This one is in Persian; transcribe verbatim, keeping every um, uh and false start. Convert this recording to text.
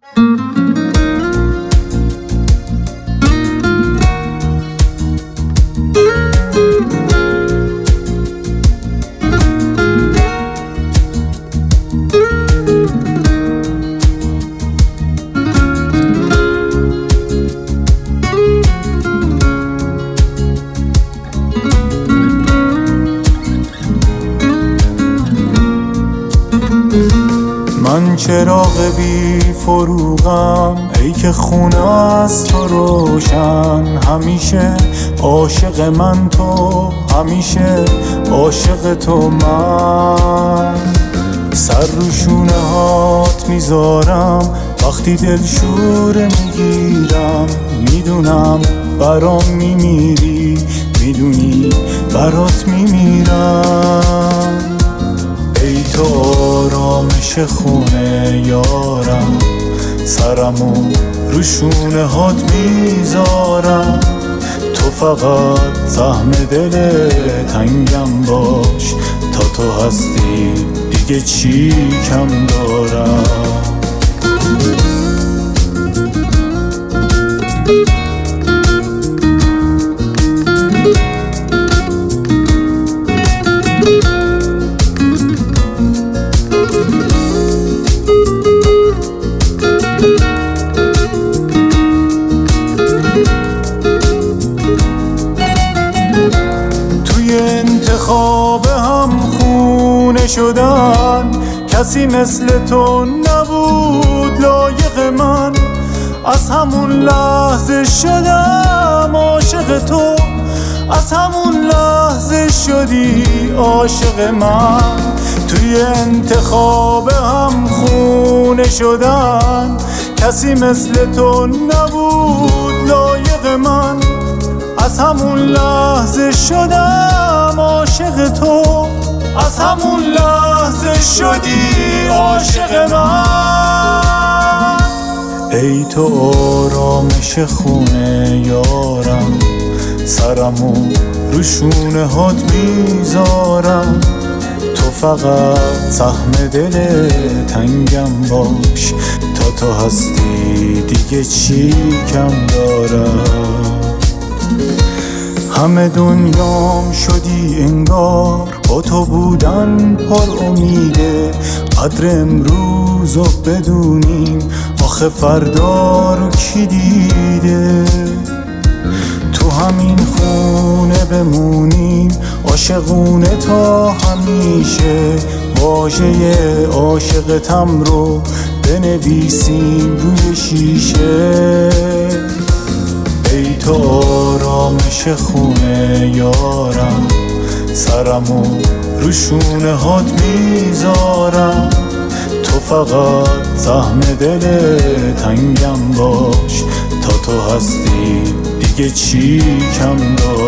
من چراغ بی فروغم، ای که خونه از تو روشن. همیشه عاشق من تو، همیشه عاشق تو من. سر رو شونه هات میذارم وقتی دلشوره میگیرم. میدونم برام میمیری، میدونی برات میمیرم. ای تو آرامش خونه یارم، سرمو رو شونه هات میذارم. تو فقط سهم دل تنگم باش، تا تو هستی دیگه چی کم دارم. انتخاب هم خونه شدن، کسی مثل تو نبود لایق من. از همون لحظه شدم عاشق تو، از همون لحظه شدی عاشق من. توی انتخاب هم خونه شدن، کسی مثل تو نبود لایق من. از همون لحظه شدم عاشق تو، از همون لحظه شدی عاشق من. ای تو آرامش خونه یارم، سرمو رو شونه هات میذارم. تو فقط سهم دل تنگم باش، تا تو هستی دیگه چی کم دارم. همه دنیام شدی انگار، با تو بودن پر امیده. قدر امروز رو بدونیم، آخه فردا رو کی دیده. تو همین خونه بمونیم عاشقونه تا همیشه. واژه عاشقتم رو بنویسیم روی شیشه. ای تو آرامش خونه یارم، سرمو رو شونه هات میذارم. تو فقط سهم دل تنگم باش، تا تو هستی دیگه چی کم دارم.